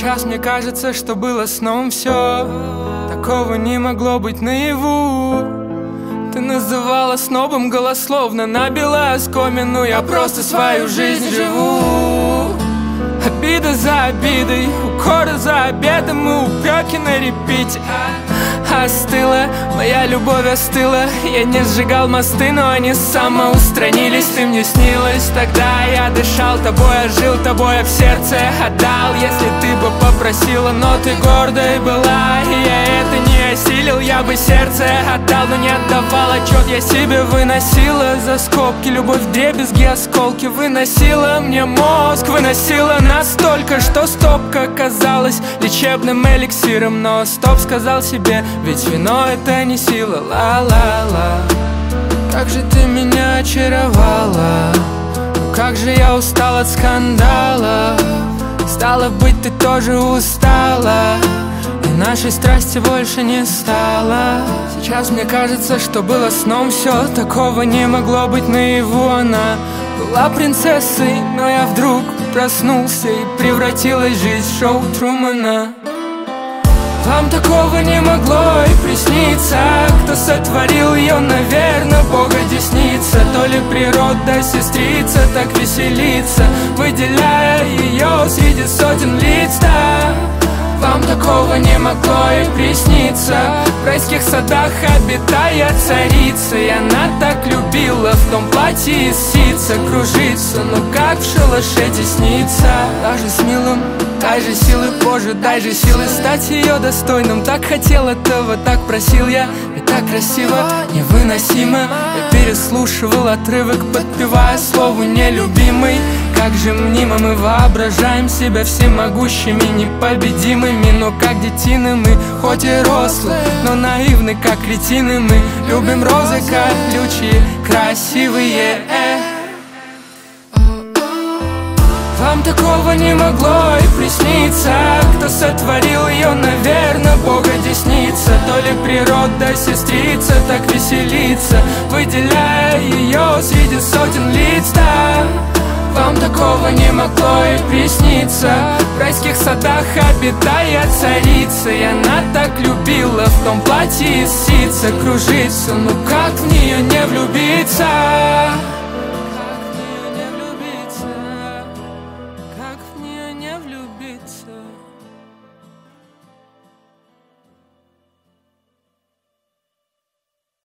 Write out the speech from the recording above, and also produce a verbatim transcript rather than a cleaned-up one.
Сейчас мне кажется, что было сном все. Такого не могло быть наяву. Ты называла снобом голословно, набила оскомину. Я просто свою жизнь живу. Обида за обидой, укоры за обедом и упреки на репите. Остыла, моя любовь остыла. Я не сжигал мосты, но они самоустранились. Ты мне снилась, тогда я дышал тобой, я жил тобой, я в сердце отдал. Если ты бы попросила, но ты гордой была, и я это не осилил, я бы сердце отдал, но не отдавал отчет. Я себе выносила за скобки любовь, вдребезги, осколки. Выносила мне мозг, выносила настолько, что стопка казалась лечебным эликсиром. Но стоп, сказал себе, ведь вино это не сила. Ла-ла-ла, как же ты меня очаровала. Как же я устал от скандала. Стало быть, ты тоже устала, и нашей страсти больше не стало. Сейчас мне кажется, что было сном все. Такого не могло быть наяву. Она была принцессой, но я вдруг проснулся, и превратилась жизнь в шоу Трумана. Вам такого не могло и присниться. Кто сотворил ее, наверное, Бога десница. То ли природа сестрица так веселится, выделяя ее среди сотен лиц. Да, вам такого не могло и присниться. В райских садах обитая царица, и она так любила в том платье из ситца кружиться, но как в шалаше тесниться. Даже с милым дай же силы, Боже, дай же силы стать ее достойным. Так хотел этого, так просил я, и так красиво, невыносимо. Я переслушивал отрывок, подпевая слову нелюбимый. Как же мнимо мы воображаем себя всемогущими, непобедимыми. Но как детины мы, хоть и рослые, но наивны, как кретины. Мы любим розы колючие, красивые. Вам такого не могло и присниться. Кто сотворил ее, наверное, Бога десница. То ли природа сестрица так веселится, выделяя ее среди сотен лиц. Да, вам такого не могло и присниться. В райских садах обитая царица, и она так любила в том платье из ситца кружиться. Ну как в нее не влюбиться?